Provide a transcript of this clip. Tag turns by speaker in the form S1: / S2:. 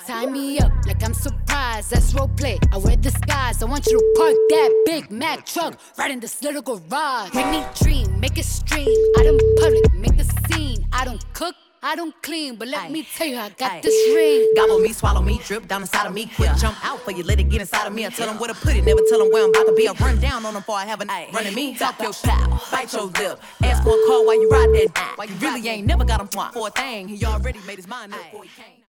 S1: Tie me up like I'm surprised, that's roleplay. I wear disguise, I want you to park that Big Mac truck right in this little garage. Make me dream, make it stream, out in public, make a scene. I don't cook, I don't clean, but let me tell you, I got this ring.
S2: Gobble me, swallow me, drip down inside of me. Quick jump out for you, let it get inside of me. I tell them where to put it, never tell them where I'm about to be. I run down on them before I have a night. Running me, talk your shit, bite your lip. Ask for a call while you ride that. Why you really ain't never got him for a thing. He already made his mind up before he came.